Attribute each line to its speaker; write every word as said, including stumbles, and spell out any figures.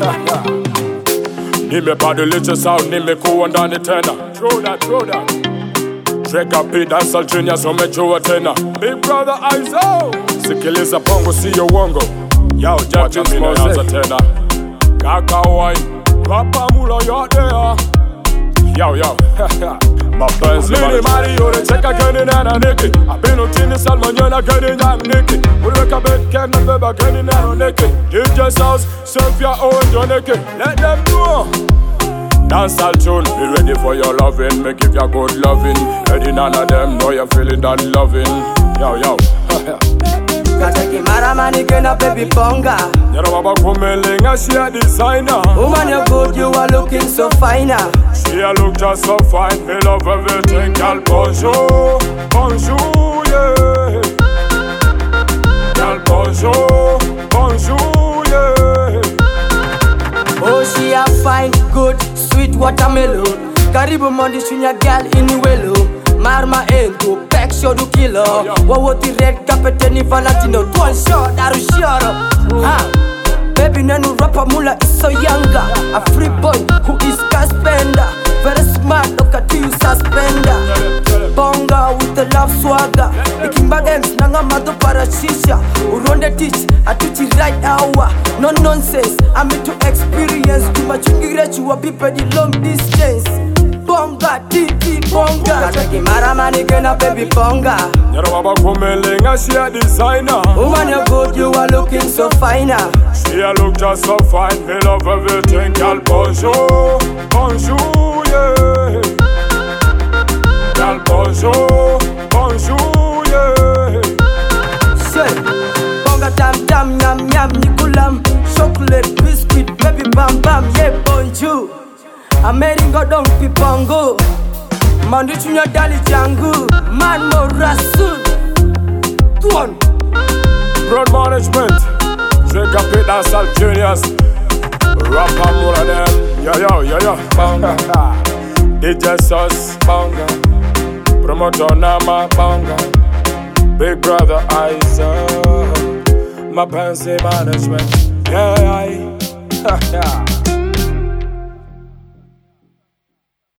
Speaker 1: Nimebadilisha sound, nimekuwa ndani tena. Throw that, throw that. Treka P Dancehall Genius umejua tena. Big brother Izo, sikiliza bongo siyo uongo. Yo, Jackins Mose tena. Kaka Wai, Papa Mula yote ya. Yo, yo, mapenzi mani Mario de cheka keni nana niki Abino tini salma nyona keni nyang niki Ulweka bet ken na beba keni nana niki D J Sauce, serve your own jo niki Let them know Dancehall tune, be ready for your loving. Me give you good loving. Any none of them know you're feeling that loving. Yo, yo.
Speaker 2: Kataki maramani kena baby bonga.
Speaker 1: Yara baba kumelenga, she a designer.
Speaker 2: Woman you're good, you are looking so finer.
Speaker 1: She a look just so fine. Me love everything, girl. Bonjour, bonjour, yeah. Girl, bonjour, bonjour, yeah.
Speaker 2: Oh, she a fine, good, sweet watermelon. Karibu mondi shunya girl inuelo. Marma endo, back shot to killer. Wawoti red carpet ni Valentino. One shot, aru shut up. Ha, baby nanu rapper mula is so younger. A free boy who is cash spender. Very smart, look at you suspender. Bonga with the love swagger. Ikimba games nanga mado para shisha. Uronde teach, atuchi right hour. No nonsense, I'm into experience. Tumachungira chuwa pipe di long distance. Bonga, titi, bonga. Kataki maramani kena baby bonga.
Speaker 1: Yara baba kumelenga, she a designer.
Speaker 2: Woman you're good, you are looking so finer.
Speaker 1: She a look just so fine. Me love everything, girl. Bonjour, bonjour, yeah. Girl, bonjour, bonjour, yeah.
Speaker 2: Say, bonga tam tam yam yam nikulam. Chocolate, biscuit, baby bam bam, yeah bonjour. Ameringo don't be bongo. Mandu chunya dali jangu. Man mo rasul. Tuan.
Speaker 1: Broad management. Treka P Dancehall Genius. Rapper Mula them. Yo yo yo yo. Bonga. D J Sauce. Bonga. Promoter Nama. Bonga. Big brother Izo. Mapenzi management. Yeah.